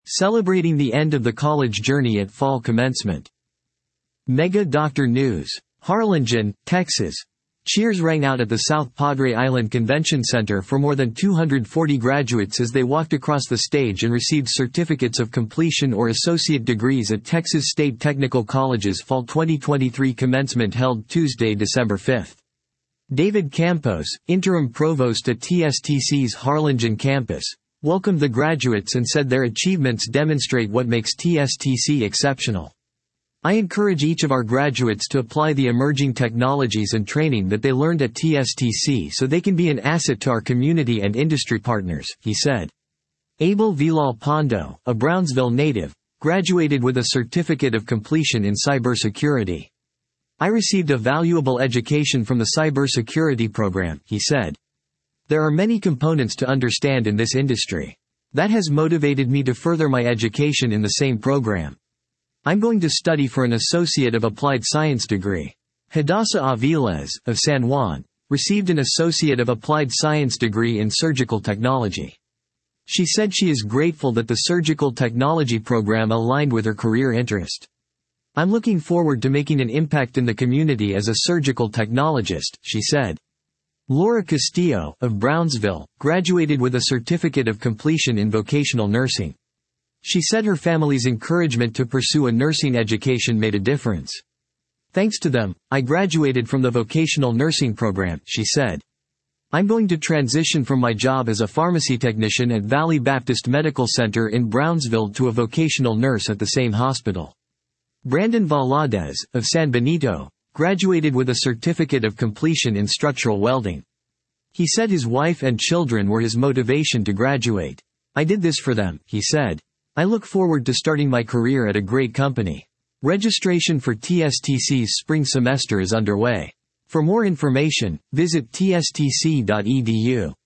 Celebrating the end of the college journey at fall commencement. Mega Doctor News. Harlingen, Texas. Cheers rang out at the South Padre Island Convention Center for more than 240 graduates as they walked across the stage and received certificates of completion or associate degrees at Texas State Technical College's Fall 2023 commencement held Tuesday, December 5. David Campos, interim provost at TSTC's Harlingen campus, welcomed the graduates and said their achievements demonstrate what makes TSTC exceptional. I encourage each of our graduates to apply the emerging technologies and training that they learned at TSTC so they can be an asset to our community and industry partners, he said. Abel Vilal Pondo, a Brownsville native, graduated with a certificate of completion in cybersecurity. I received a valuable education from the cybersecurity program, he said. There are many components to understand in this industry. That has motivated me to further my education in the same program. I'm going to study for an Associate of Applied Science degree. Hadassah Aviles, of San Juan, received an Associate of Applied Science degree in Surgical Technology. She said she is grateful that the Surgical Technology program aligned with her career interest. I'm looking forward to making an impact in the community as a surgical technologist, she said. Laura Castillo, of Brownsville, graduated with a certificate of completion in vocational nursing. She said her family's encouragement to pursue a nursing education made a difference. Thanks to them, I graduated from the vocational nursing program, she said. I'm going to transition from my job as a pharmacy technician at Valley Baptist Medical Center in Brownsville to a vocational nurse at the same hospital. Brandon Valadez, of San Benito, graduated with a certificate of completion in structural welding. He said his wife and children were his motivation to graduate. I did this for them, he said. I look forward to starting my career at a great company. Registration for TSTC's spring semester is underway. For more information, visit tstc.edu.